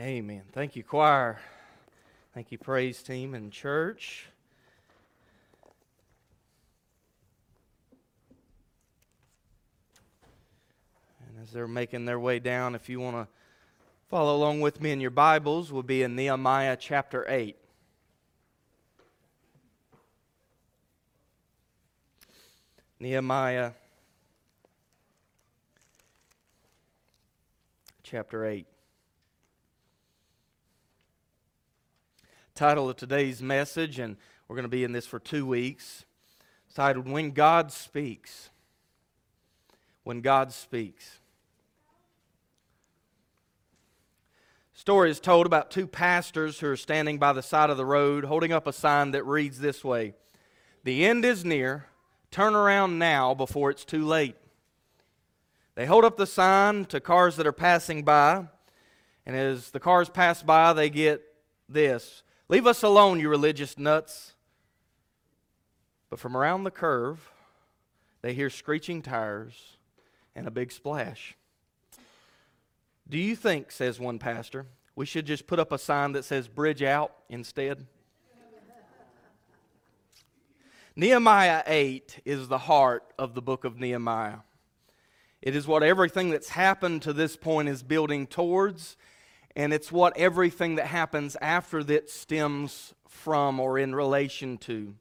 Amen. Thank you, choir. Thank you, praise team and church. And as they're making their way down, if you want to follow along with me in your Bibles, we'll be in Nehemiah chapter 8. Nehemiah chapter 8. Title of today's message, and we're going to be in this for 2 weeks, it's titled, When God Speaks. When God Speaks. Story is told about two pastors who are standing by the side of the road holding up a sign that reads this way: "The end is near. Turn around now before it's too late." They hold up the sign to cars that are passing by, and as the cars pass by, they get this: "Leave us alone, you religious nuts." But from around the curve, they hear screeching tires and a big splash. "Do you think," says one pastor, "we should just put up a sign that says bridge out instead?" Nehemiah 8 is the heart of the book of Nehemiah. It is what everything that's happened to this point is building towards, and it's what everything that happens after that stems from or in relation to.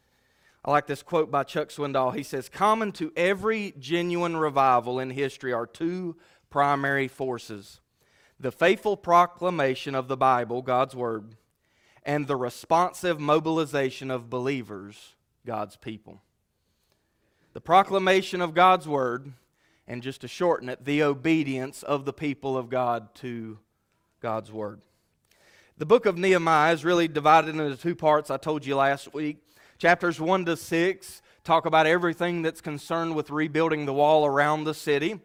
I like this quote by Chuck Swindoll. He says, "Common to every genuine revival in history are two primary forces: the faithful proclamation of the Bible, God's Word, and the responsive mobilization of believers, God's people." The proclamation of God's Word, and just to shorten it, the obedience of the people of God to God's Word. The book of Nehemiah is really divided into two parts, I told you last week. Chapters 1 to 6 talk about everything that's concerned with rebuilding the wall around the city.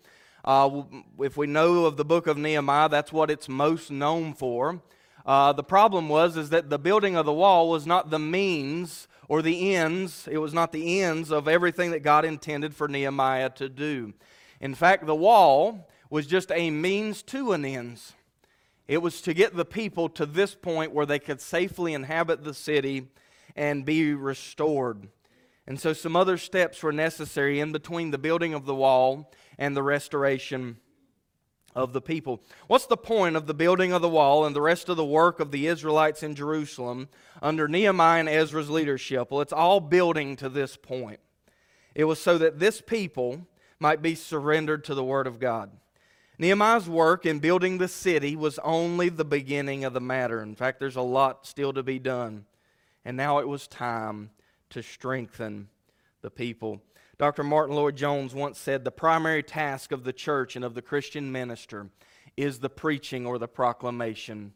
If we know of the book of Nehemiah, that's what it's most known for. The problem is that the building of the wall was not the means or the ends. It was not the ends of everything that God intended for Nehemiah to do. In fact, the wall was just a means to an ends. It was to get the people to this point where they could safely inhabit the city and be restored. And so some other steps were necessary in between the building of the wall and the restoration of the people. What's the point of the building of the wall and the rest of the work of the Israelites in Jerusalem under Nehemiah and Ezra's leadership? Well, it's all building to this point. It was so that this people might be surrendered to the Word of God. Nehemiah's work in building the city was only the beginning of the matter. In fact, there's a lot still to be done. And now it was time to strengthen the people. Dr. Martin Lloyd-Jones once said, "The primary task of the church and of the Christian minister is the preaching or the proclamation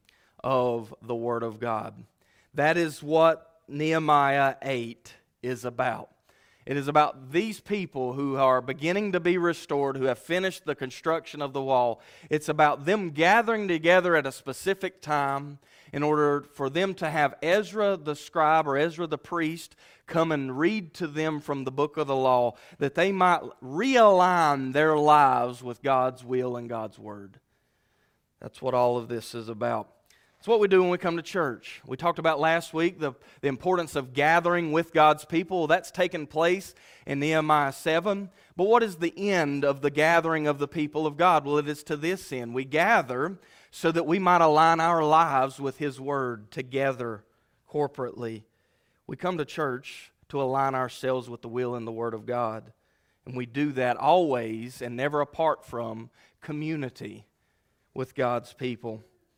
of the Word of God." That is what Nehemiah 8 is about. It is about these people who are beginning to be restored, who have finished the construction of the wall. It's about them gathering together at a specific time in order for them to have Ezra the scribe or Ezra the priest come and read to them from the book of the law, that they might realign their lives with God's will and God's word. That's what all of this is about. It's what we do when we come to church. We talked about last week the importance of gathering with God's people. That's taken place in Nehemiah 7. But what is the end of the gathering of the people of God? Well, it is to this end. We gather so that we might align our lives with His Word together, corporately. We come to church to align ourselves with the will and the Word of God. And we do that always and never apart from community with God's people.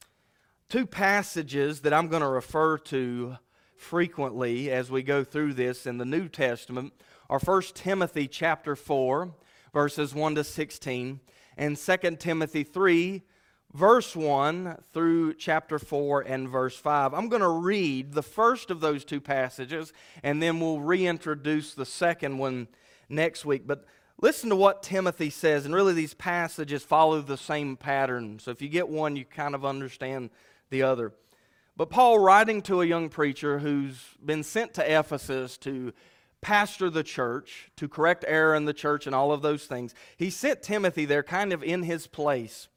Two passages that I'm going to refer to frequently as we go through this in the New Testament are 1 Timothy chapter 4, verses 1 to 16, and 2 Timothy 3, verse 1 through chapter 4 and verse 5. I'm going to read the first of those two passages, and then we'll reintroduce the second one next week. But listen to what Timothy says, and really these passages follow the same pattern. So if you get one, you kind of understand the other. But Paul, writing to a young preacher who's been sent to Ephesus to pastor the church, to correct error in the church and all of those things, he sent Timothy there kind of in his place.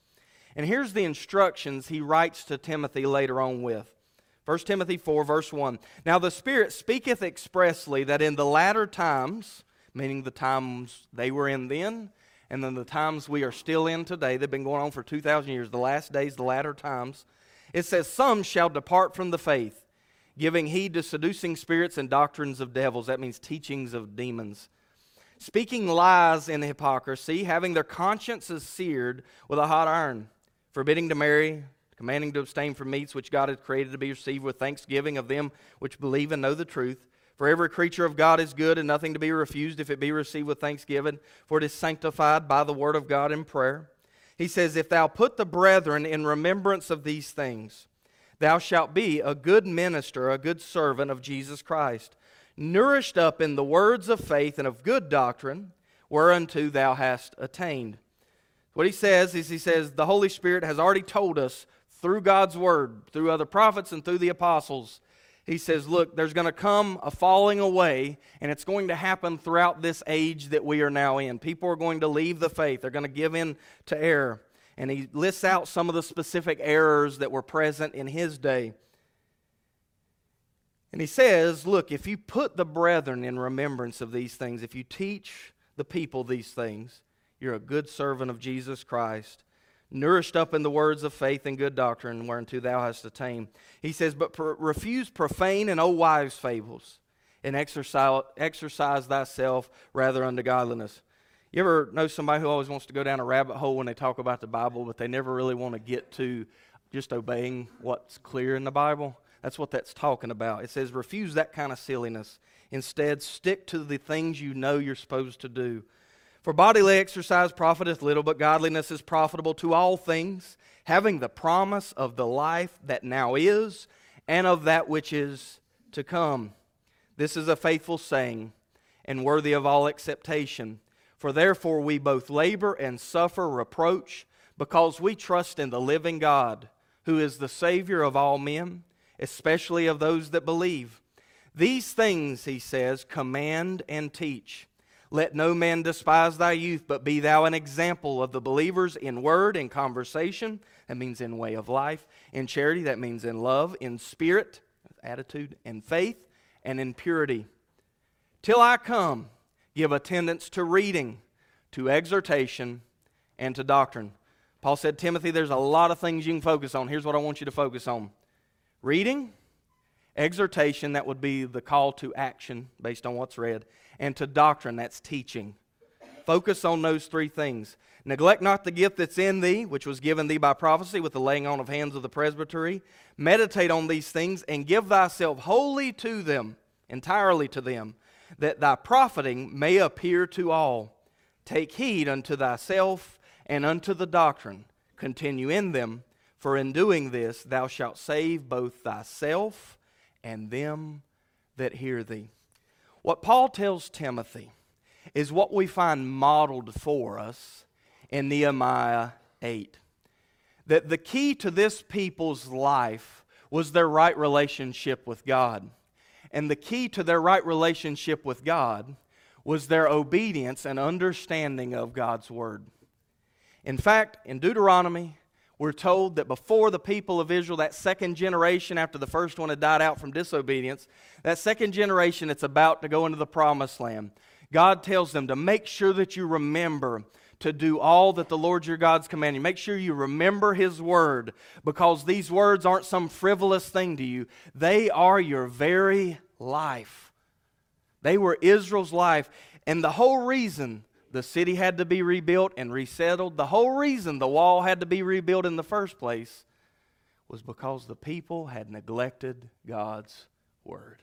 And here's the instructions he writes to Timothy later on with. 1 Timothy 4, verse 1. Now the Spirit speaketh expressly that in the latter times, meaning the times they were in then, and then the times we are still in today, they've been going on for 2,000 years, the last days, the latter times, it says, some shall depart from the faith, giving heed to seducing spirits and doctrines of devils. That means teachings of demons. Speaking lies in hypocrisy, having their consciences seared with a hot iron, forbidding to marry, commanding to abstain from meats which God hath created to be received with thanksgiving of them which believe and know the truth. For every creature of God is good, and nothing to be refused if it be received with thanksgiving, for it is sanctified by the word of God in prayer. He says, if thou put the brethren in remembrance of these things, thou shalt be a good minister, a good servant of Jesus Christ, nourished up in the words of faith and of good doctrine, whereunto thou hast attained. What he says is, he says, the Holy Spirit has already told us through God's word, through other prophets and through the apostles. He says, look, there's going to come a falling away, and it's going to happen throughout this age that we are now in. People are going to leave the faith. They're going to give in to error. And he lists out some of the specific errors that were present in his day. And he says, look, if you put the brethren in remembrance of these things, if you teach the people these things, you're a good servant of Jesus Christ, nourished up in the words of faith and good doctrine, whereunto thou hast attained. He says, but refuse profane and old wives' fables, and exercise thyself rather unto godliness. You ever know somebody who always wants to go down a rabbit hole when they talk about the Bible, but they never really want to get to just obeying what's clear in the Bible? That's what that's talking about. It says, refuse that kind of silliness. Instead, stick to the things you know you're supposed to do. For bodily exercise profiteth little, but godliness is profitable to all things, having the promise of the life that now is, and of that which is to come. This is a faithful saying, and worthy of all acceptation. For therefore we both labor and suffer reproach, because we trust in the living God, who is the Savior of all men, especially of those that believe. These things, he says, command and teach. Let no man despise thy youth, but be thou an example of the believers in word, in conversation, that means in way of life, in charity, that means in love, in spirit, attitude, and faith, and in purity. Till I come, give attendance to reading, to exhortation, and to doctrine. Paul said, Timothy, there's a lot of things you can focus on. Here's what I want you to focus on. Reading, exhortation, that would be the call to action based on what's read, and to doctrine, that's teaching. Focus on those three things. Neglect not the gift that's in thee, which was given thee by prophecy with the laying on of hands of the presbytery. Meditate on these things and give thyself wholly to them, entirely to them, that thy profiting may appear to all. Take heed unto thyself and unto the doctrine. Continue in them, for in doing this thou shalt save both thyself and them that hear thee. What Paul tells Timothy is what we find modeled for us in Nehemiah 8. That the key to this people's life was their right relationship with God. And the key to their right relationship with God was their obedience and understanding of God's Word. In fact, in Deuteronomy, we're told that before the people of Israel, that second generation after the first one had died out from disobedience, that second generation that's about to go into the promised land, God tells them to make sure that you remember to do all that the Lord your God's commanding. Make sure you remember His Word, because these words aren't some frivolous thing to you. They are your very life. They were Israel's life. And the whole reason the city had to be rebuilt and resettled, the whole reason the wall had to be rebuilt in the first place, was because the people had neglected God's Word.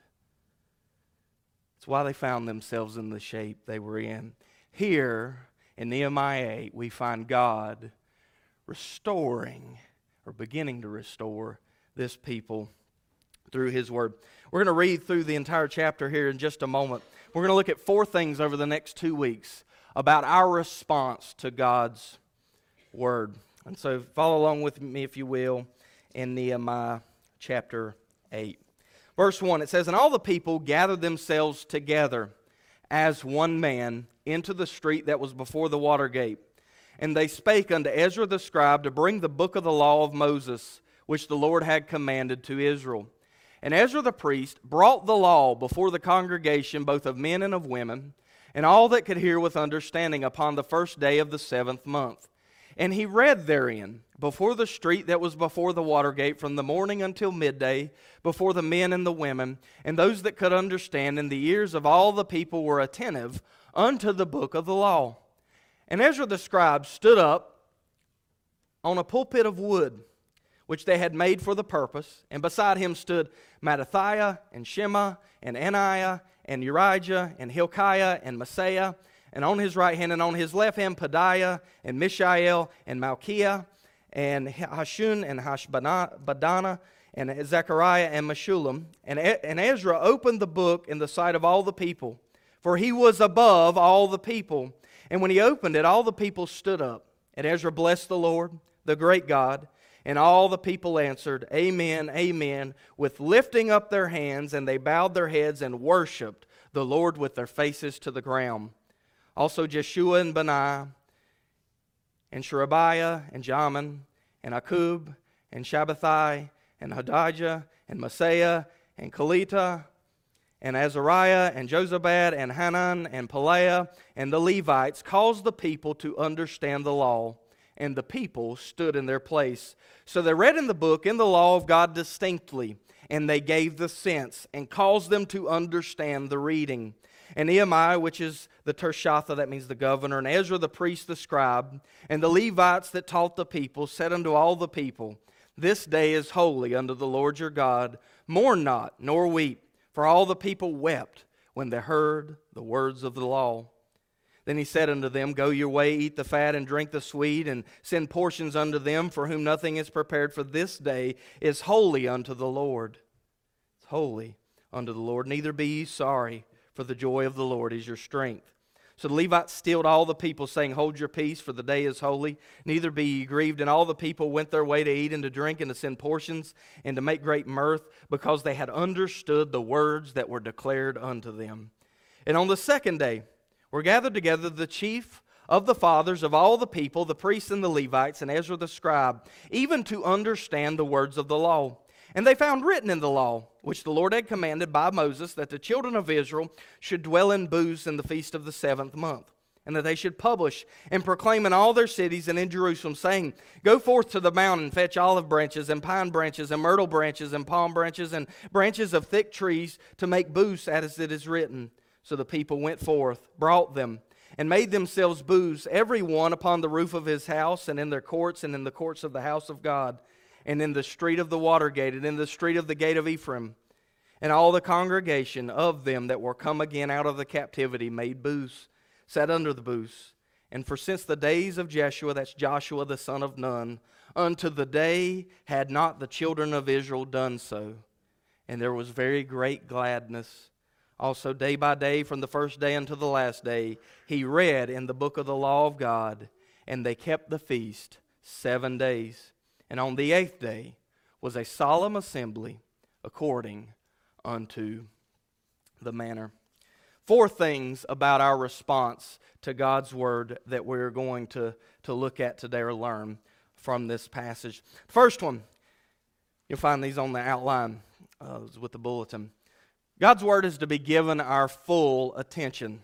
That's why they found themselves in the shape they were in. Here in Nehemiah 8, we find God restoring, or beginning to restore, this people through His Word. We're going to read through the entire chapter here in just a moment. We're going to look at 4 things over the next 2 weeks about our response to God's Word. And so follow along with me, if you will, in Nehemiah chapter 8. Verse 1, it says, And all the people gathered themselves together as one man into the street that was before the water gate. And they spake unto Ezra the scribe to bring the book of the law of Moses, which the Lord had commanded to Israel. And Ezra the priest brought the law before the congregation, both of men and of women, and all that could hear with understanding, upon the first day of the 7th month. And he read therein before the street that was before the water gate, from the morning until midday, before the men and the women, and those that could understand, and the ears of all the people were attentive unto the book of the law. And Ezra the scribe stood up on a pulpit of wood, which they had made for the purpose, and beside him stood Mattathiah, and Shema, and Ananiah, and Urijah, and Hilkiah, and Maaseiah, and on his right hand and on his left hand Pedaiah, and Mishael, and Malchiah, and Hashun, and Hashbaddanah, and Zechariah, and Meshullam. And Ezra opened the book in the sight of all the people, for he was above all the people. And when he opened it, all the people stood up. And Ezra blessed the Lord, the great God. And all the people answered, Amen, Amen, with lifting up their hands, and they bowed their heads and worshipped the Lord with their faces to the ground. Also Jeshua and Benaiah, and Sherebiah, and Jamin, and Akub, and Shabbathai, and Hodijah, and Maaseiah, and Kelita, and Azariah, and Jozabad, and Hanan, and Pelaiah, and the Levites caused the people to understand the law, and the people stood in their place. So they read in the book, in the law of God distinctly, and they gave the sense, and caused them to understand the reading. And Nehemiah, which is the Tershatha, that means the governor, and Ezra the priest, the scribe, and the Levites that taught the people, said unto all the people, This day is holy unto the Lord your God. Mourn not, nor weep. For all the people wept when they heard the words of the law. Then he said unto them, Go your way, eat the fat, and drink the sweet, and send portions unto them for whom nothing is prepared, for this day is holy unto the Lord. It's holy unto the Lord. Neither be ye sorry, for the joy of the Lord is your strength. So the Levites stilled all the people, saying, Hold your peace, for the day is holy. Neither be ye grieved. And all the people went their way to eat and to drink and to send portions and to make great mirth, because they had understood the words that were declared unto them. And on the second day were gathered together the chief of the fathers of all the people, the priests and the Levites, and Ezra the scribe, even to understand the words of the law. And they found written in the law, which the Lord had commanded by Moses, that the children of Israel should dwell in booths in the feast of the 7th month, and that they should publish and proclaim in all their cities and in Jerusalem, saying, Go forth to the mountain, fetch olive branches, and pine branches, and myrtle branches, and palm branches, and branches of thick trees, to make booths, as it is written. So the people went forth, brought them, and made themselves booths, every one upon the roof of his house, and in their courts, and in the courts of the house of God, and in the street of the water gate, and in the street of the gate of Ephraim. And all the congregation of them that were come again out of the captivity made booths, sat under the booths. And for since the days of Jeshua, that's Joshua the son of Nun, unto the day had not the children of Israel done so. And there was very great gladness. Also day by day, from the first day unto the last day, he read in the book of the law of God, and they kept the feast 7 days. And on the 8th day was a solemn assembly according unto the manner. 4 things about our response to God's word that we're going to look at today or learn from this passage. First one, you'll find these on the outline with the bulletin. God's word is to be given our full attention.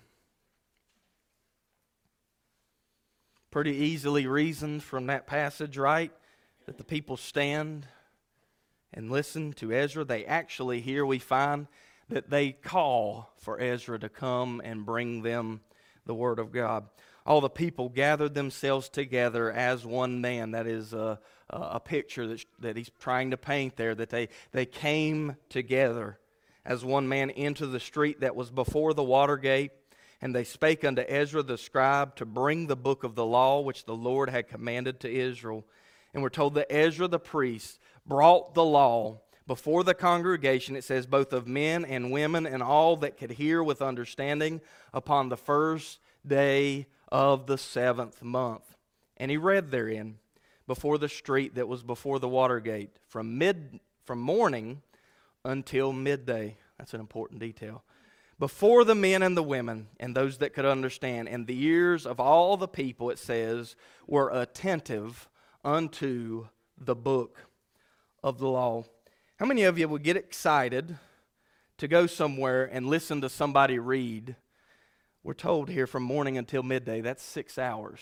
Pretty easily reasoned from that passage, right? That the people stand and listen to Ezra. They actually, here we find that they call for Ezra to come and bring them the word of God. All the people gathered themselves together as one man. That is a picture that he's trying to paint there, that they came together as one man into the street that was before the water gate. And they spake unto Ezra the scribe to bring the book of the law which the Lord had commanded to Israel. And we're told that Ezra the priest brought the law before the congregation, it says, both of men and women and all that could hear with understanding, upon the first day of the 7th month. And he read therein before the street that was before the water gate, from morning until midday. That's an important detail. before the men and the women and those that could understand, and the ears of all the people, it says, were attentive unto the book of the law. How many of you would get excited to go somewhere and listen to somebody read? We're told here from morning until midday, that's 6 hours.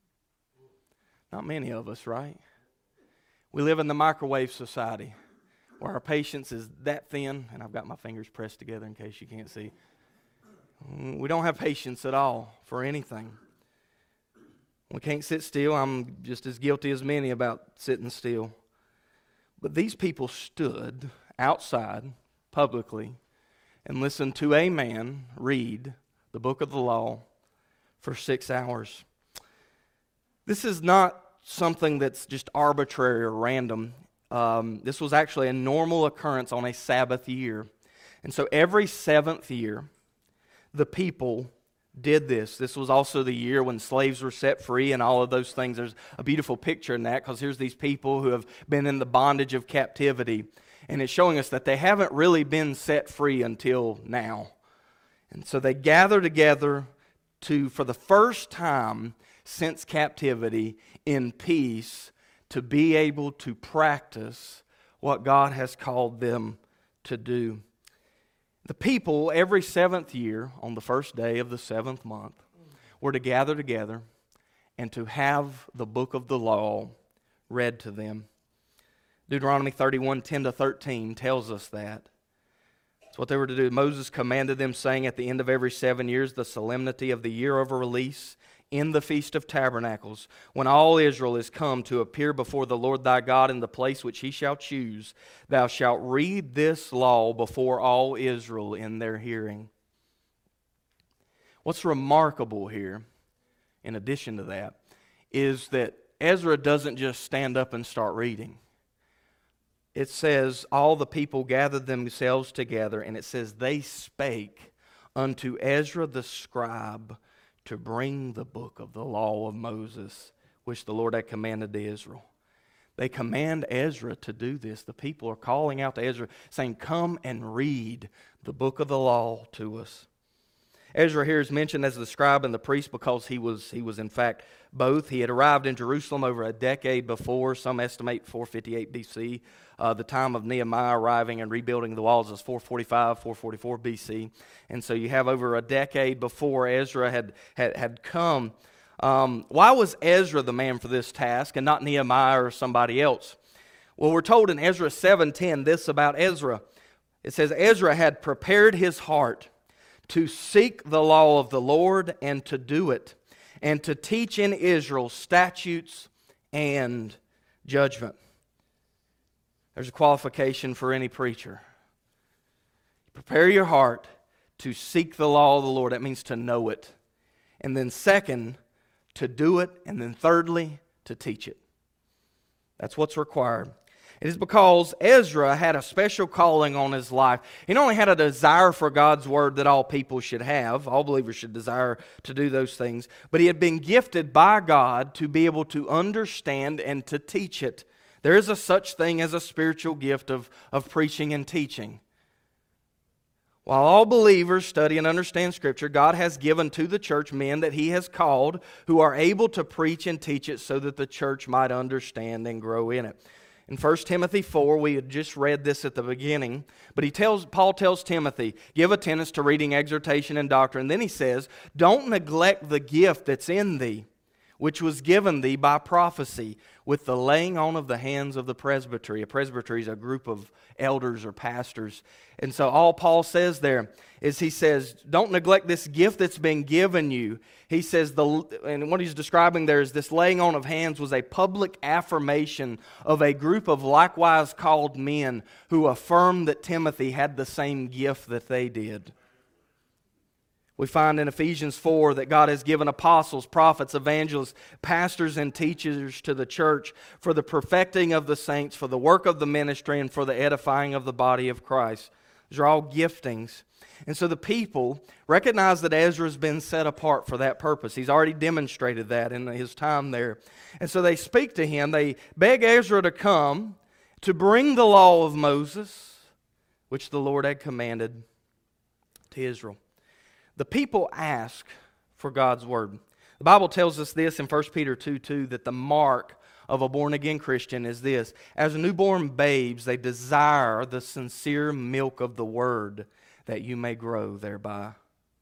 Not many of us, right? We live in the microwave society where our patience is that thin, and I've got my fingers pressed together in case you can't see. We don't have patience at all for anything. We can't sit still. I'm just as guilty as many about sitting still. But these people stood outside publicly and listened to a man read the book of the law for 6 hours. This is not something that's just arbitrary or random. This was actually a normal occurrence on a Sabbath year. And so every seventh year, the people did this. This was also the year when slaves were set free and all of those things. There's a beautiful picture in that, because here's these people who have been in the bondage of captivity, and it's showing us that they haven't really been set free until now. And so they gather together for the first time since captivity, in peace, to be able to practice what God has called them to do. The people, every seventh year, on the first day of the seventh month, were to gather together and to have the book of the law read to them. Deuteronomy 31:10-13 tells us that. That's what they were to do. Moses commanded them, saying, at the end of every 7 years, the solemnity of the year of release, in the Feast of Tabernacles, when all Israel is come to appear before the Lord thy God in the place which he shall choose, thou shalt read this law before all Israel in their hearing. What's remarkable here, in addition to that, is that Ezra doesn't just stand up and start reading. It says, all the people gathered themselves together, and it says, they spake unto Ezra the scribe to bring the book of the law of Moses, which the Lord had commanded to Israel. They command Ezra to do this. The people are calling out to Ezra, saying, come and read the book of the law to us. Ezra here is mentioned as the scribe and the priest because he was in fact both. He had arrived in Jerusalem over a decade before. Some estimate 458 BC. The time of Nehemiah arriving and rebuilding the walls is 445, 444 BC. And so you have over a decade before Ezra had come. Why was Ezra the man for this task and not Nehemiah or somebody else? Well, we're told in Ezra 7:10 this about Ezra. It says, Ezra had prepared his heart to seek the law of the Lord and to do it, and to teach in Israel statutes and judgment. There's a qualification for any preacher. Prepare your heart to seek the law of the Lord. That means to know it. And then second, to do it. And then thirdly, to teach it. That's what's required. It is because Ezra had a special calling on his life. He not only had a desire for God's word that all people should have, all believers should desire to do those things, but he had been gifted by God to be able to understand and to teach it. There is a such thing as a spiritual gift of preaching and teaching. While all believers study and understand Scripture, God has given to the church men that He has called who are able to preach and teach it so that the church might understand and grow in it. In 1 Timothy 4, we had just read this at the beginning, but Paul tells Timothy, give attendance to reading, exhortation, and doctrine. Then he says, don't neglect the gift that's in thee, which was given thee by prophecy, with the laying on of the hands of the presbytery. A presbytery is a group of elders or pastors. And so all Paul says there is he says, don't neglect this gift that's been given you. He says, and what he's describing there is this laying on of hands was a public affirmation of a group of likewise called men who affirmed that Timothy had the same gift that they did. We find in Ephesians 4 that God has given apostles, prophets, evangelists, pastors, and teachers to the church for the perfecting of the saints, for the work of the ministry, and for the edifying of the body of Christ. These are all giftings. And so the people recognize that Ezra's been set apart for that purpose. He's already demonstrated that in his time there. And so they speak to him. They beg Ezra to come to bring the law of Moses, which the Lord had commanded to Israel. the people ask for God's Word. The Bible tells us this in 1 Peter 2:2, that the mark of a born-again Christian is this: as newborn babes, they desire the sincere milk of the Word, that you may grow thereby.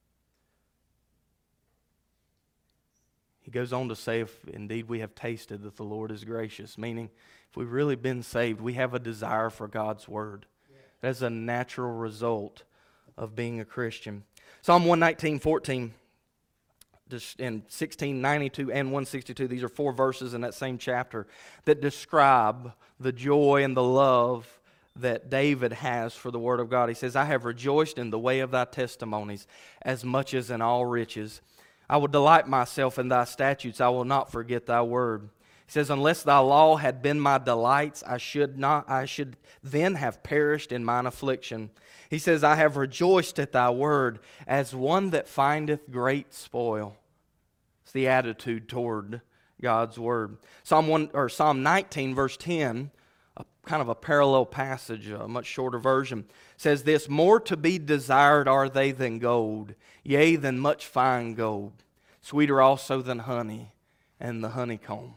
He goes on to say, if indeed we have tasted that the Lord is gracious, meaning if we've really been saved, we have a desire for God's Word. That's a natural result of being a Christian. Psalm 119:14 and 16:92 and 162, these are 4 verses in that same chapter that describe the joy and the love that David has for the Word of God. He says, I have rejoiced in the way of thy testimonies as much as in all riches. I will delight myself in thy statutes. I will not forget thy word. He says, unless thy law had been my delights, I should then have perished in mine affliction. He says, I have rejoiced at thy word as one that findeth great spoil. It's the attitude toward God's word. Psalm 19, verse 10, kind of a parallel passage, a much shorter version, says this: more to be desired are they than gold, yea, than much fine gold, sweeter also than honey and the honeycomb.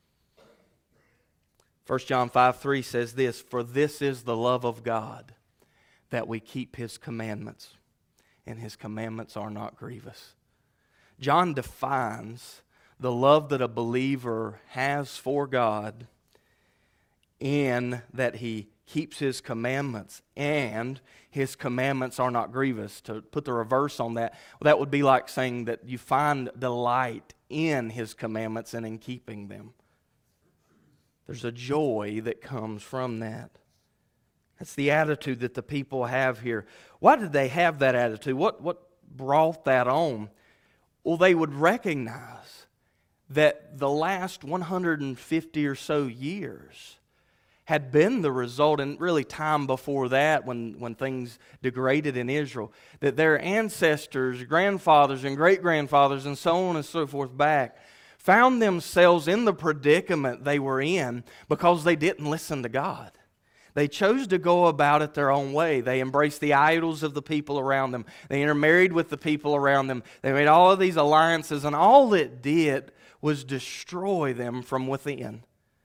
1 John 5:3 says this: for this is the love of God, that we keep His commandments, and His commandments are not grievous. John defines the love that a believer has for God in that he keeps His commandments, and His commandments are not grievous. To put the reverse on that, that would be like saying that you find delight in His commandments and in keeping them. There's a joy that comes from that. That's the attitude that the people have here. Why did they have that attitude? What brought that on? Well, they would recognize that the last 150 or so years had been the result, and really time before that when things degraded in Israel, that their ancestors, grandfathers and great-grandfathers and so on and so forth back found themselves in the predicament they were in because they didn't listen to God. They chose to go about it their own way. They embraced the idols of the people around them. They intermarried with the people around them. They made all of these alliances, and all it did was destroy them from within.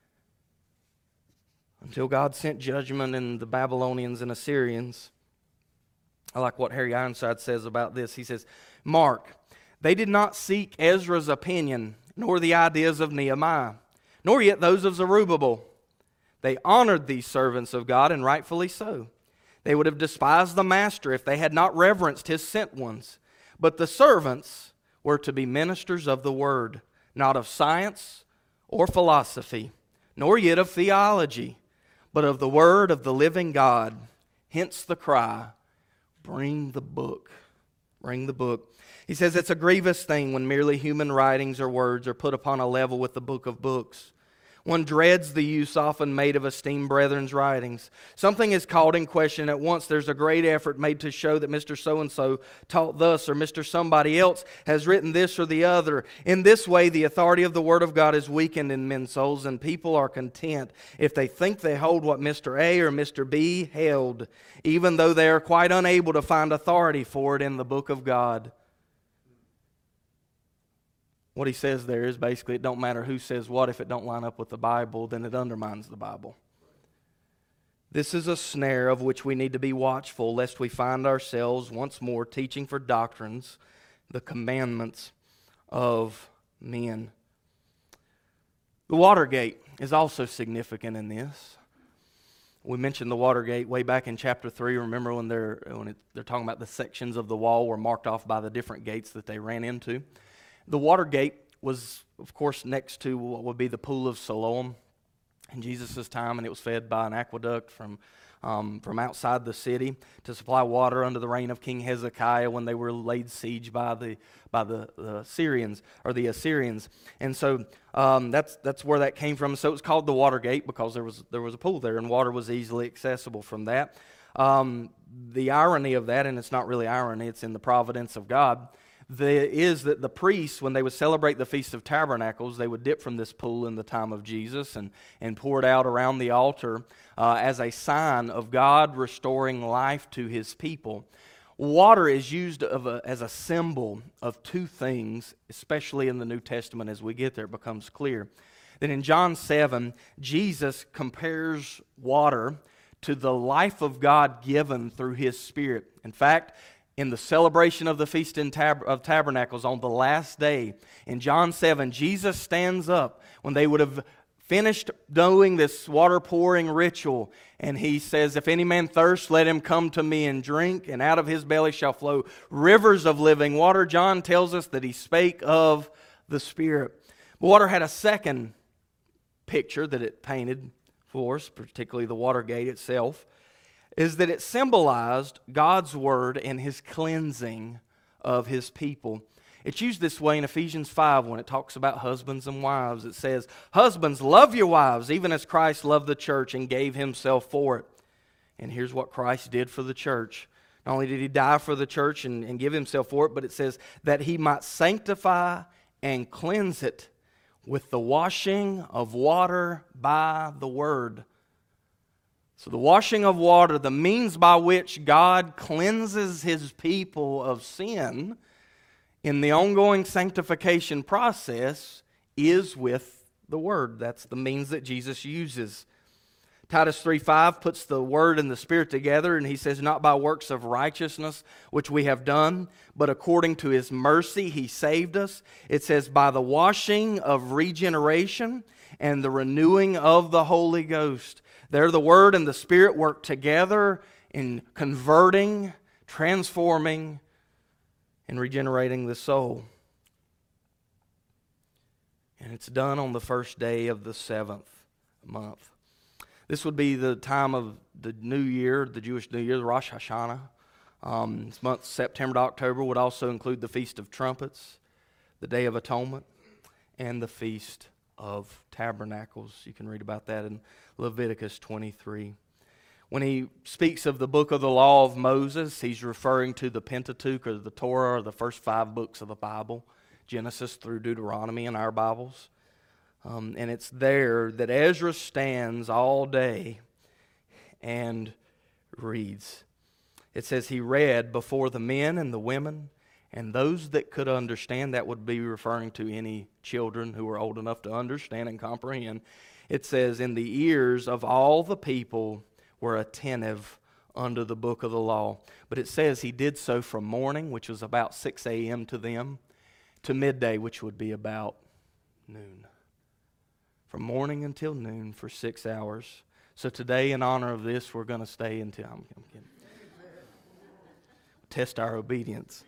Until God sent judgment in the Babylonians and Assyrians. I like what Harry Ironside says about this. He says, Mark, they did not seek Ezra's opinion, nor the ideas of Nehemiah, nor yet those of Zerubbabel. They honored these servants of God, and rightfully so. They would have despised the master if they had not reverenced his sent ones. But the servants were to be ministers of the word, not of science or philosophy, nor yet of theology, but of the word of the living God. Hence the cry, bring the book. Bring the book. He says it's a grievous thing when merely human writings or words are put upon a level with the book of books. One dreads the use often made of esteemed brethren's writings. Something is called in question at once. There's a great effort made to show that Mr. So-and-so taught thus, or Mr. somebody else has written this or the other. In this way, the authority of the Word of God is weakened in men's souls, and people are content if they think they hold what Mr. A or Mr. B held, even though they are quite unable to find authority for it in the book of God. What he says there is basically it don't matter who says what. If it don't line up with the Bible, then it undermines the Bible. This is a snare of which we need to be watchful, lest we find ourselves once more teaching for doctrines the commandments of men. The Watergate is also significant in this. We mentioned the Watergate way back in chapter 3. Remember when they're talking about the sections of the wall were marked off by the different gates that they ran into. The Watergate was, of course, next to what would be the Pool of Siloam in Jesus' time, and it was fed by an aqueduct from outside the city to supply water under the reign of King Hezekiah when they were laid siege by the Syrians or the Assyrians. And so that's where that came from. So it was called the Watergate because there was a pool there, and water was easily accessible from that. The irony of that, and it's not really irony, it's in the providence of God, is that the priests, when they would celebrate the Feast of Tabernacles, they would dip from this pool in the time of Jesus and pour it out around the altar as a sign of God restoring life to His people. Water is used as a symbol of two things, especially in the New Testament. As we get there, it becomes clear. Then in John 7, Jesus compares water to the life of God given through His Spirit. In fact, in the celebration of the Feast of Tabernacles on the last day, in John 7, Jesus stands up when they would have finished doing this water pouring ritual, and He says, "If any man thirst, let him come to me and drink, and out of his belly shall flow rivers of living water." John tells us that He spake of the Spirit. Water had a second picture that it painted for us, particularly the Watergate itself, is that it symbolized God's Word and His cleansing of His people. It's used this way in Ephesians 5 when it talks about husbands and wives. It says, "Husbands, love your wives, even as Christ loved the church and gave Himself for it." And here's what Christ did for the church. Not only did He die for the church and give Himself for it, but it says that He might sanctify and cleanse it with the washing of water by the Word. So the washing of water, the means by which God cleanses His people of sin in the ongoing sanctification process, is with the Word. That's the means that Jesus uses. Titus 3:5 puts the Word and the Spirit together, and he says, "Not by works of righteousness which we have done, but according to His mercy He saved us." It says, "by the washing of regeneration and the renewing of the Holy Ghost." There the Word and the Spirit work together in converting, transforming, and regenerating the soul. And it's done on the first day of the 7th month. This would be the time of the New Year, the Jewish New Year, the Rosh Hashanah. This month, September to October, would also include the Feast of Trumpets, the Day of Atonement, and the Feast of Tabernacles. You can read about that in Leviticus 23. When he speaks of the book of the law of Moses, he's referring to the Pentateuch or the Torah, or the first 5 books of the Bible, Genesis through Deuteronomy in our Bibles. And it's there that Ezra stands all day and reads. It says he read before the men and the women and those that could understand. That would be referring to any children who were old enough to understand and comprehend. It says, "In the ears of all the people were attentive unto the book of the law." But it says he did so from morning, which was about 6 a.m. to them, to midday, which would be about noon. From morning until noon for 6 hours. So today, in honor of this, we're going to stay until... I'm kidding. Test our obedience.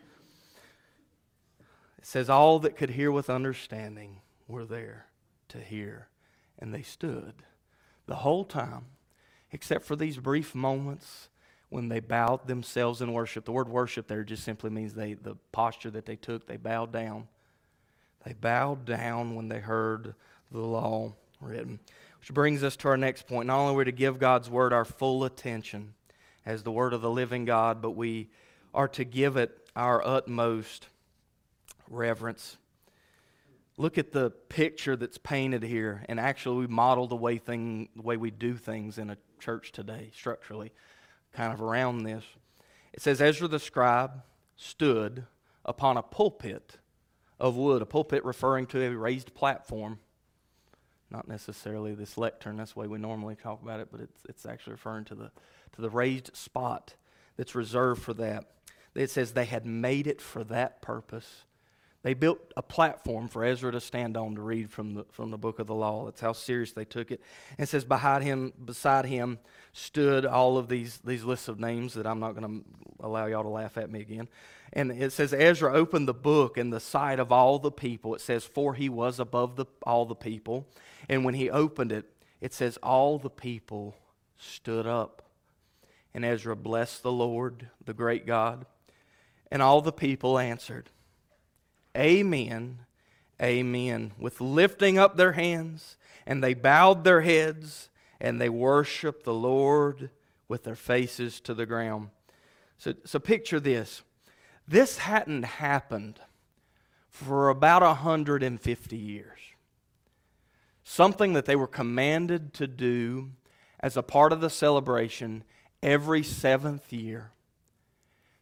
It says all that could hear with understanding were there to hear. And they stood the whole time, except for these brief moments when they bowed themselves in worship. The word worship there just simply means the posture that they took. They bowed down. They bowed down when they heard the law written. Which brings us to our next point. Not only are we to give God's Word our full attention as the Word of the living God, but we are to give it our utmost reverence. Look at the picture that's painted here, and actually we model the way we do things in a church today, structurally, kind of around this. It says, Ezra the scribe stood upon a pulpit of wood, a pulpit referring to a raised platform. Not necessarily this lectern, that's the way we normally talk about it, but it's actually referring to the raised spot that's reserved for that. It says they had made it for that purpose. They built a platform for Ezra to stand on to read from the book of the law. That's how serious they took it. And it says beside him stood all of these lists of names that I'm not going to allow y'all to laugh at me again. And it says Ezra opened the book in the sight of all the people. It says, for he was above all the people. And when he opened it, it says all the people stood up. And Ezra blessed the Lord, the great God. And all the people answered, Amen, amen, with lifting up their hands, and they bowed their heads, and they worshiped the Lord with their faces to the ground. So picture this. This hadn't happened for about 150 years. Something that they were commanded to do as a part of the celebration every 7th year.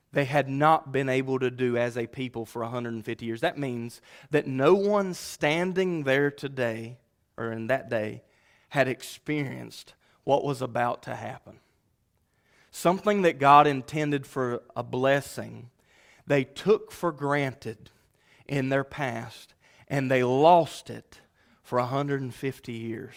they had not been able to do as a people for 150 years. That means that no one standing there today, or in that day, had experienced what was about to happen. Something that God intended for a blessing, they took for granted in their past, and they lost it for 150 years.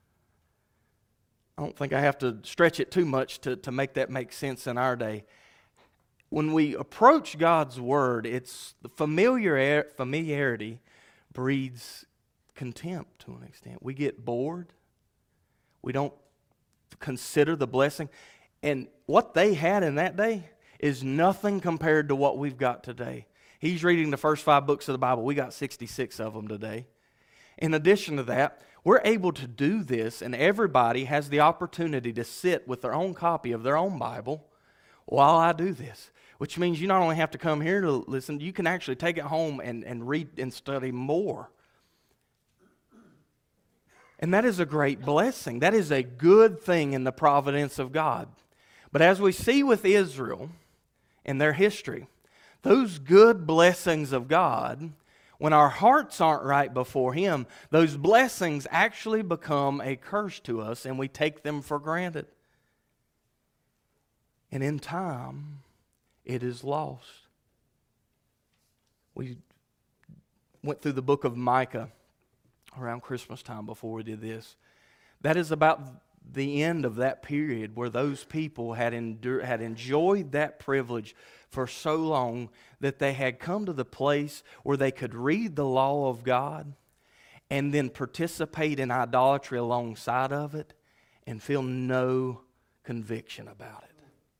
I don't think I have to stretch it too much to make that make sense in our day. When we approach God's Word, it's the familiarity breeds contempt to an extent. We get bored. We don't consider the blessing. And what they had in that day is nothing compared to what we've got today. He's reading the first 5 books of the Bible. We got 66 of them today. In addition to that, we're able to do this, and everybody has the opportunity to sit with their own copy of their own Bible while I do this. Which means you not only have to come here to listen, you can actually take it home and read and study more. And that is a great blessing. That is a good thing in the providence of God. But as we see with Israel in their history, those good blessings of God, when our hearts aren't right before Him, those blessings actually become a curse to us, and we take them for granted. And in time, it is lost. We went through the book of Micah around Christmas time before we did this. That is about the end of that period where those people had enjoyed that privilege for so long that they had come to the place where they could read the law of God and then participate in idolatry alongside of it and feel no conviction about it.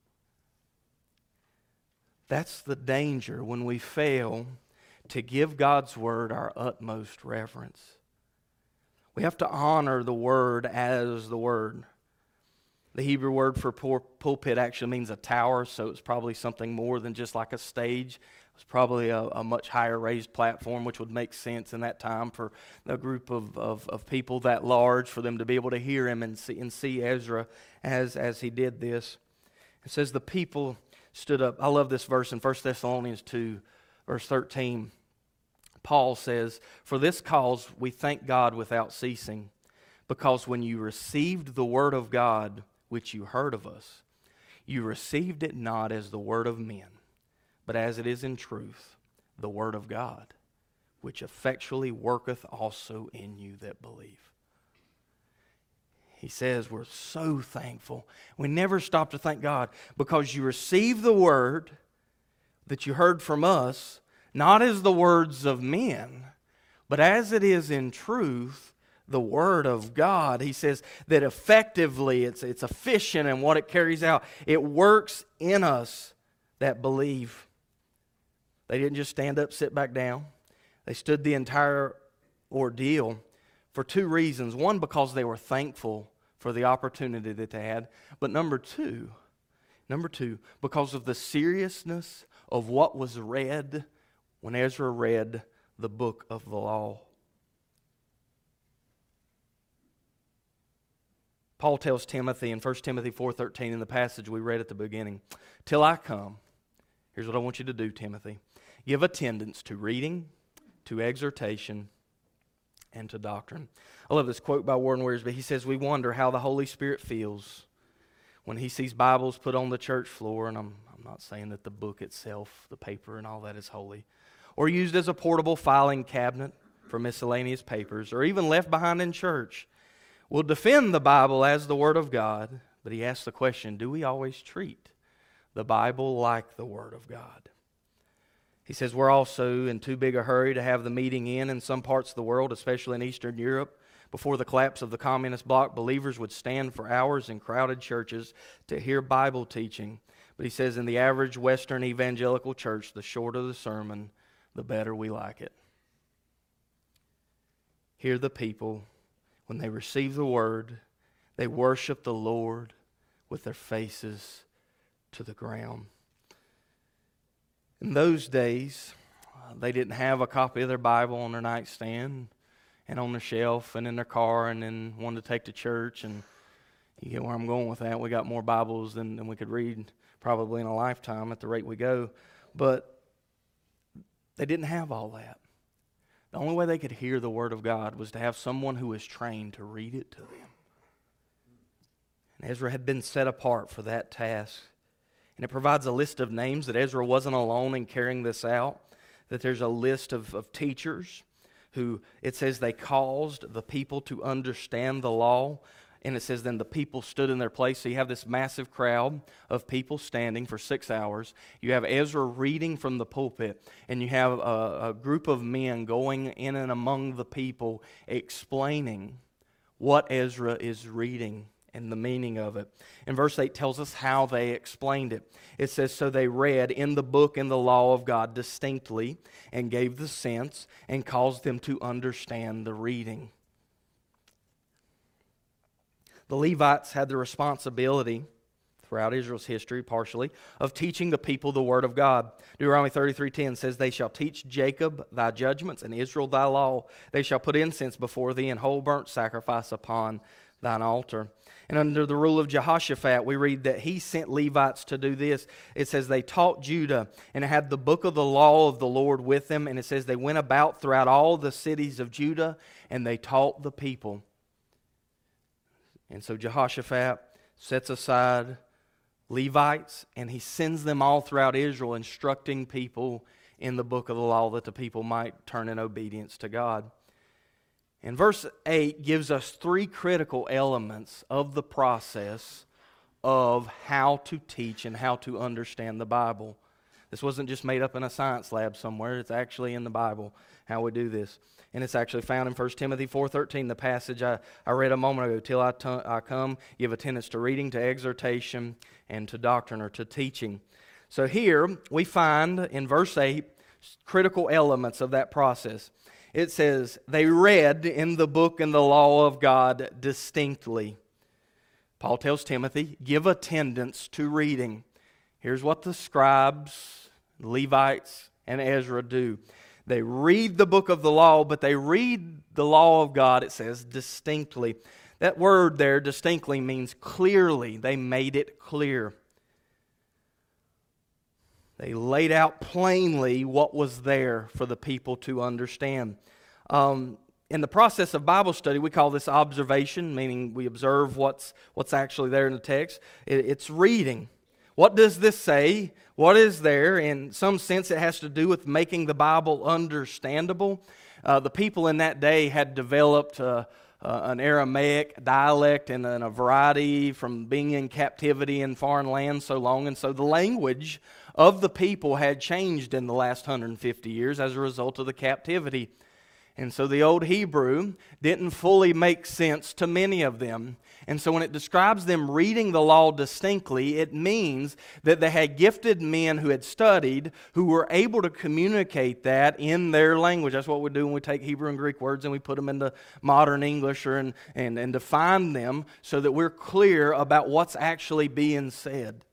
That's the danger when we fail to give God's Word our utmost reverence. We have to honor the Word as the Word. The Hebrew word for pulpit actually means a tower, so it's probably something more than just like a stage. It's probably a much higher raised platform, which would make sense in that time for a group of people that large, for them to be able to hear him and see Ezra as he did this. It says the people stood up. I love this verse in 1 Thessalonians 2, verse 13. Paul says, "For this cause we thank God without ceasing, because when you received the word of God, which you heard of us, you received it not as the word of men, but as it is in truth, the word of God, which effectually worketh also in you that believe." He says we're so thankful. We never stop to thank God because you received the word that you heard from us, not as the words of men, but as it is in truth, the Word of God. He says that effectively it's efficient in what it carries out. It works in us that believe. They didn't just stand up, sit back down. They stood the entire ordeal for 2 reasons. One, because they were thankful for the opportunity that they had. But number two, because of the seriousness of what was read when Ezra read the book of the law. Paul tells Timothy in 1 Timothy 4:13 in the passage we read at the beginning, "Till I come, here's what I want you to do, Timothy. Give attendance to reading, to exhortation, and to doctrine." I love this quote by Warren Wiersbe. He says, "We wonder how the Holy Spirit feels when He sees Bibles put on the church floor," and I'm not saying that the book itself, the paper and all that is holy, "or used as a portable filing cabinet for miscellaneous papers, or even left behind in church. We'll defend the Bible as the Word of God," but he asks the question, do we always treat the Bible like the Word of God? He says we're also in too big a hurry to have the meeting in some parts of the world, especially in Eastern Europe. Before the collapse of the communist bloc, believers would stand for hours in crowded churches to hear Bible teaching. But he says in the average Western evangelical church, the shorter the sermon, the better we like it. Hear the people, when they receive the word, they worship the Lord with their faces to the ground. In those days, they didn't have a copy of their Bible on their nightstand and on the shelf and in their car and then one to take to church. And, You get where I'm going with that. We got more Bibles than we could read probably in a lifetime at the rate we go. But they didn't have all that. The only way they could hear the Word of God was to have someone who was trained to read it to them. And Ezra had been set apart for that task. And it provides a list of names that Ezra wasn't alone in carrying this out, that there's a list of teachers who, it says, they caused the people to understand the law. And it says then the people stood in their place. So you have this massive crowd of people standing for 6 hours. You have Ezra reading from the pulpit. And you have a group of men going in and among the people explaining what Ezra is reading and the meaning of it. And verse 8 tells us how they explained it. It says, so they read in the book and the law of God distinctly and gave the sense and caused them to understand the reading. The Levites had the responsibility, throughout Israel's history partially, of teaching the people the Word of God. Deuteronomy 33:10 says, they shall teach Jacob thy judgments and Israel thy law. They shall put incense before thee and whole burnt sacrifice upon thine altar. And under the rule of Jehoshaphat, we read that he sent Levites to do this. It says they taught Judah and had the book of the law of the Lord with them. And it says they went about throughout all the cities of Judah and they taught the people. And so Jehoshaphat sets aside Levites and he sends them all throughout Israel instructing people in the book of the law that the people might turn in obedience to God. And verse 8 gives us 3 critical elements of the process of how to teach and how to understand the Bible. This wasn't just made up in a science lab somewhere. It's actually in the Bible how we do this. And it's actually found in 1 Timothy 4:13, the passage I read a moment ago. Till I come, give attendance to reading, to exhortation, and to doctrine or to teaching. So here we find in verse 8 critical elements of that process. It says, they read in the book and the law of God distinctly. Paul tells Timothy, give attendance to reading. Here's what the scribes, Levites, and Ezra do. They read the book of the law, but they read the law of God, it says, distinctly. That word there, distinctly, means clearly. They made it clear. They laid out plainly what was there for the people to understand. In the process of Bible study, we call this observation, meaning we observe what's actually there in the text. It's reading. What does this say? What is there? In some sense, it has to do with making the Bible understandable. The people in that day had developed an Aramaic dialect and a variety from being in captivity in foreign lands so long. And so the language of the people had changed in the last 150 years as a result of the captivity. And so the old Hebrew didn't fully make sense to many of them. And so when it describes them reading the law distinctly, it means that they had gifted men who had studied, who were able to communicate that in their language. That's what we do when we take Hebrew and Greek words and we put them into modern English and define them so that we're clear about what's actually being said.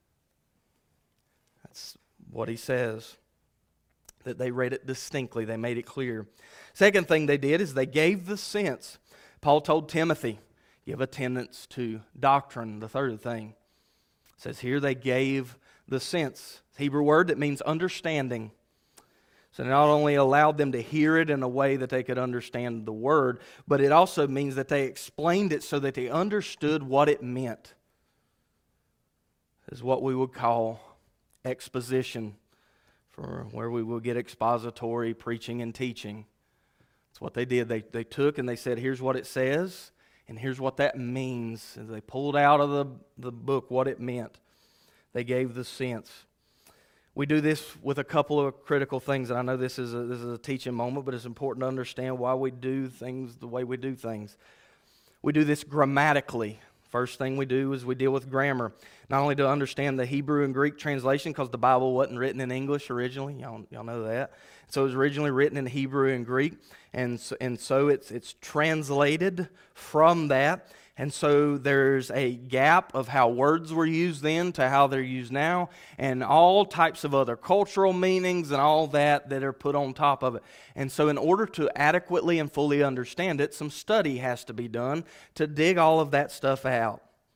That's what he says, that they read it distinctly. They made it clear. Second thing they did is they gave the sense. Paul told Timothy, give attendance to doctrine. The third thing, it says here they gave the sense. Hebrew word that means understanding. So it not only allowed them to hear it in a way that they could understand the word, but it also means that they explained it so that they understood what it meant. This is what we would call exposition, for where we will get expository preaching and teaching. That's what they did. They took and they said, here's what it says, and here's what that means. And they pulled out of the book what it meant. They gave the sense. We do this with a couple of critical things, and I know this is a teaching moment, but it's important to understand why we do things the way we do things. We do this grammatically. First thing we do is we deal with grammar. Not only to understand the Hebrew and Greek translation, because the Bible wasn't written in English originally. Y'all know that. So it was originally written in Hebrew and Greek. And so it's translated from that. And so there's a gap of how words were used then to how they're used now, and all types of other cultural meanings and all that are put on top of it. And so in order to adequately and fully understand it, some study has to be done to dig all of that stuff out.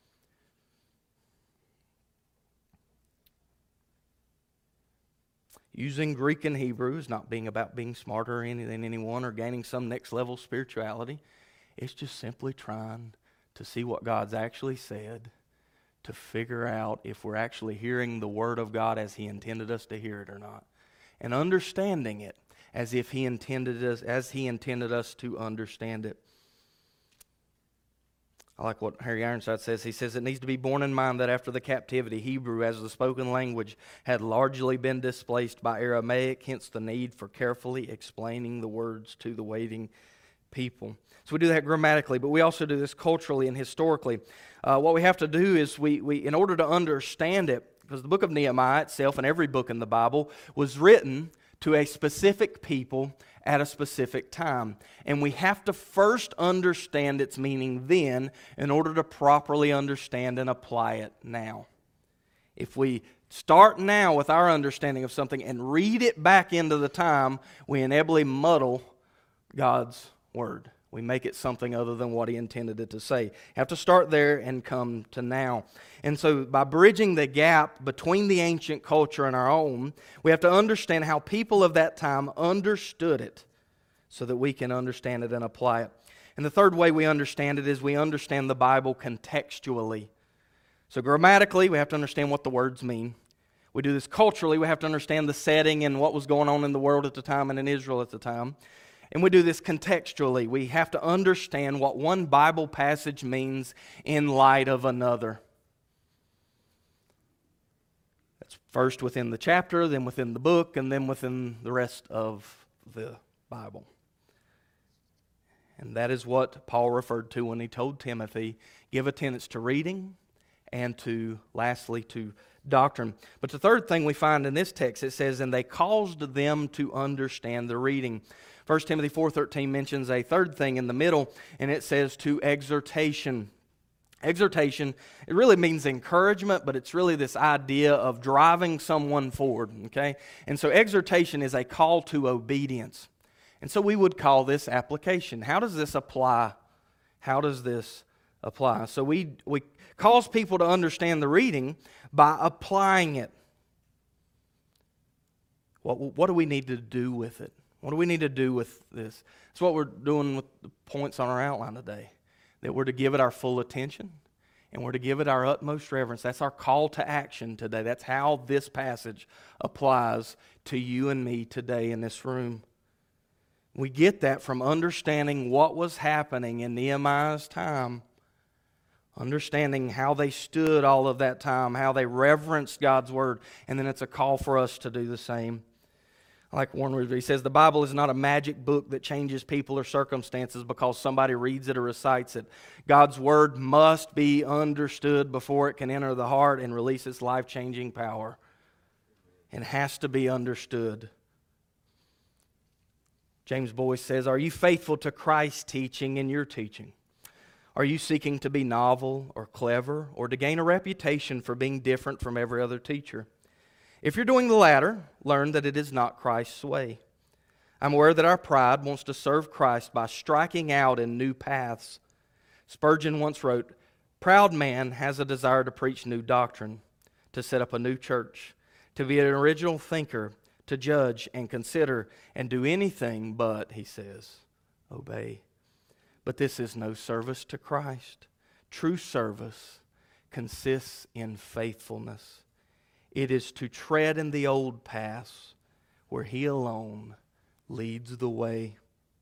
Using Greek and Hebrew is not being about being smarter than anyone or gaining some next level spirituality. It's just simply trying to see what God's actually said, to figure out if we're actually hearing the Word of God as He intended us to hear it or not, and understanding it as He intended us to understand it. I like what Harry Ironside says. He says it needs to be borne in mind that after the captivity, Hebrew as the spoken language had largely been displaced by Aramaic, hence the need for carefully explaining the words to the waiting people. So we do that grammatically, but we also do this culturally and historically. What we have to do is we in order to understand it, because the book of Nehemiah itself and every book in the Bible was written to a specific people at a specific time. And we have to first understand its meaning then in order to properly understand and apply it now. If we start now with our understanding of something and read it back into the time, we inevitably muddle God's Word. We make it something other than what He intended it to say. You have to start there and come to now. And so by bridging the gap between the ancient culture and our own, we have to understand how people of that time understood it so that we can understand it and apply it. And the third way we understand it is we understand the Bible contextually. So grammatically, we have to understand what the words mean. We do this culturally. We have to understand the setting and what was going on in the world at the time and in Israel at the time. And we do this contextually. We have to understand what one Bible passage means in light of another. That's first within the chapter, then within the book, and then within the rest of the Bible. And that is what Paul referred to when he told Timothy, give attendance to reading and lastly, to doctrine. But the third thing we find in this text, it says, and they caused them to understand the reading. 1 Timothy 4:13 mentions a third thing in the middle, and it says to exhortation. Exhortation, it really means encouragement, but it's really this idea of driving someone forward, okay? And so exhortation is a call to obedience. And so we would call this application. How does this apply? How does this apply? So we cause people to understand the reading by applying it. What do we need to do with it? What do we need to do with this? That's what we're doing with the points on our outline today. That we're to give it our full attention and we're to give it our utmost reverence. That's our call to action today. That's how this passage applies to you and me today in this room. We get that from understanding what was happening in Nehemiah's time, understanding how they stood all of that time, how they reverenced God's Word, and then it's a call for us to do the same. Like Warren Wiersbe, he says, the Bible is not a magic book that changes people or circumstances because somebody reads it or recites it. God's Word must be understood before it can enter the heart and release its life-changing power. It has to be understood. James Boyce says, are you faithful to Christ's teaching in your teaching? Are you seeking to be novel or clever or to gain a reputation for being different from every other teacher? If you're doing the latter, learn that it is not Christ's way. I'm aware that our pride wants to serve Christ by striking out in new paths. Spurgeon once wrote, proud man has a desire to preach new doctrine, to set up a new church, to be an original thinker, to judge and consider and do anything but, he says, obey. But this is no service to Christ. True service consists in faithfulness. It is to tread in the old paths where He alone leads the way.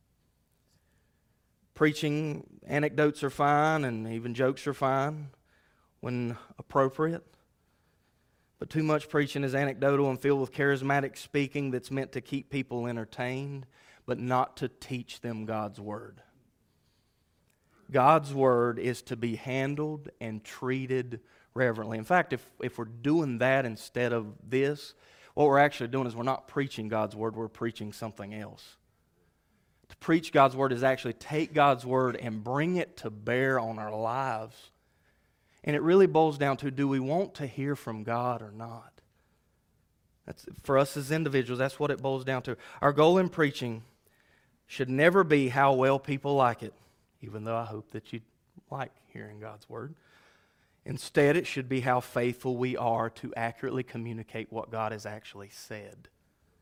Preaching anecdotes are fine and even jokes are fine when appropriate. But too much preaching is anecdotal and filled with charismatic speaking that's meant to keep people entertained, but not to teach them God's Word. God's Word is to be handled and treated reverently. In fact, if we're doing that instead of this, what we're actually doing is we're not preaching God's Word, we're preaching something else. To preach God's Word is actually take God's Word and bring it to bear on our lives. And it really boils down to, do we want to hear from God or not? That's, for us as individuals, that's what it boils down to. Our goal in preaching should never be how well people like it, even though I hope that you like hearing God's Word. Instead, it should be how faithful we are to accurately communicate what God has actually said.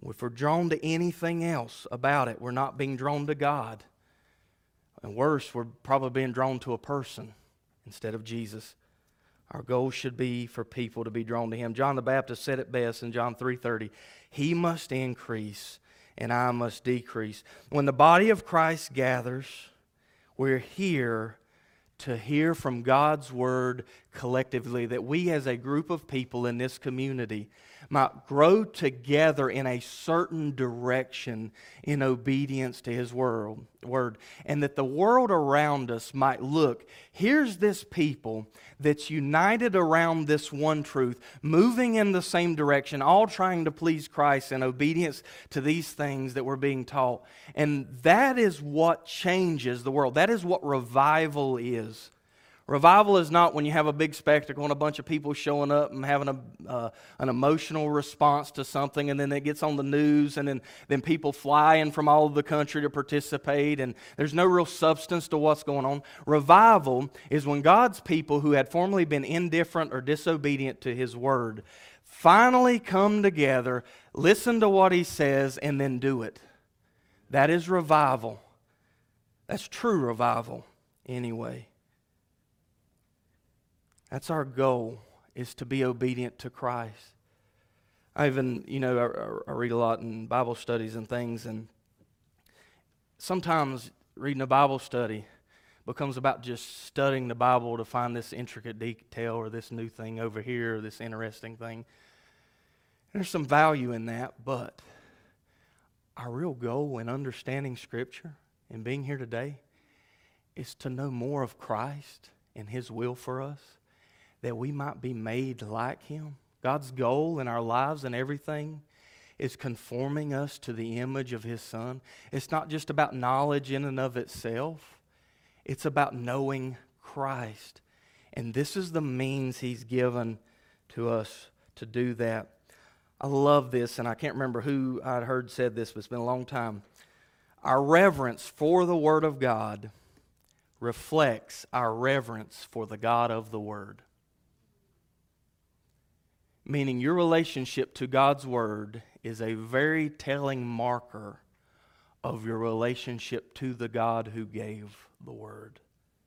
If we're drawn to anything else about it, we're not being drawn to God. And worse, we're probably being drawn to a person instead of Jesus. Our goal should be for people to be drawn to Him. John the Baptist said it best in John 3:30. He must increase and I must decrease. When the body of Christ gathers, we're here to hear from God's Word collectively, that we as a group of people in this community might grow together in a certain direction in obedience to His Word. And that the world around us might look, here's this people that's united around this one truth, moving in the same direction, all trying to please Christ in obedience to these things that we're being taught. And that is what changes the world. That is what revival is. Revival is not when you have a big spectacle and a bunch of people showing up and having an emotional response to something, and then it gets on the news, and then people fly in from all over the country to participate, and there's no real substance to what's going on. Revival is when God's people who had formerly been indifferent or disobedient to His Word finally come together, listen to what He says, and then do it. That is revival. That's true revival anyway. That's our goal, is to be obedient to Christ. I even, I read a lot in Bible studies and things, and sometimes reading a Bible study becomes about just studying the Bible to find this intricate detail or this new thing over here or this interesting thing. And there's some value in that, but our real goal in understanding Scripture and being here today is to know more of Christ and His will for us, that we might be made like Him. God's goal in our lives and everything is conforming us to the image of His Son. It's not just about knowledge in and of itself. It's about knowing Christ. And this is the means He's given to us to do that. I love this, and I can't remember who I'd heard said this, but it's been a long time. Our reverence for the Word of God reflects our reverence for the God of the Word. Meaning your relationship to God's Word is a very telling marker of your relationship to the God who gave the Word.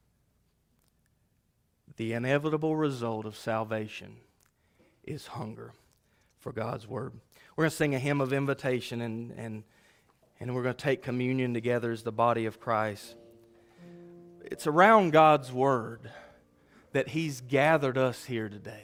The inevitable result of salvation is hunger for God's Word. We're going to sing a hymn of invitation, and we're going to take communion together as the body of Christ. It's around God's Word that He's gathered us here today,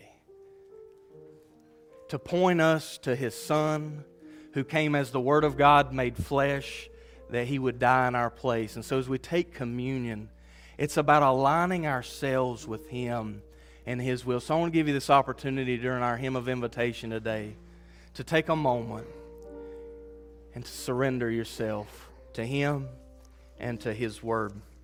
to point us to His Son, who came as the Word of God made flesh, that He would die in our place. And so as we take communion, it's about aligning ourselves with Him and His will. So I want to give you this opportunity during our hymn of invitation today to take a moment and to surrender yourself to Him and to His Word.